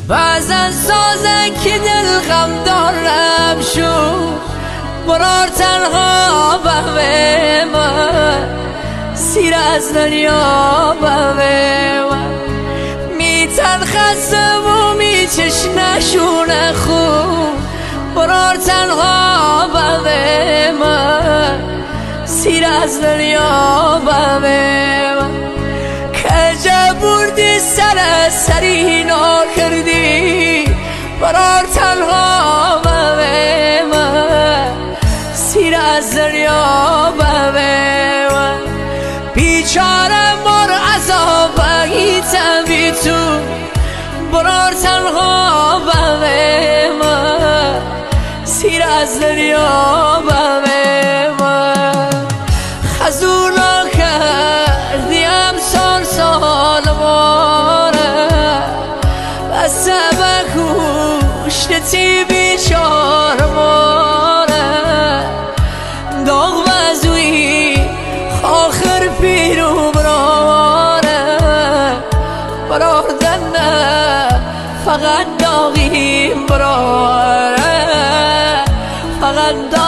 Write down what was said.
بعضا سازه که دل غم دارم شو برار تنها به من سیر از دنیا به من میتن خسته و میچش نشونه خوب برار تنها به من سیر از دنیا به من که بردی سر سرینا کردی برار تنها به من سیر از دنیا به من بیچاره مر عذاب بگیتم تو برار تنها به من سیر از دنیا به من خزونا کردیم سال سال ماره و سبک کشتی بیچار ماره داغ بزوی آخر پیرو براره برادن فقط داغیم براره فقط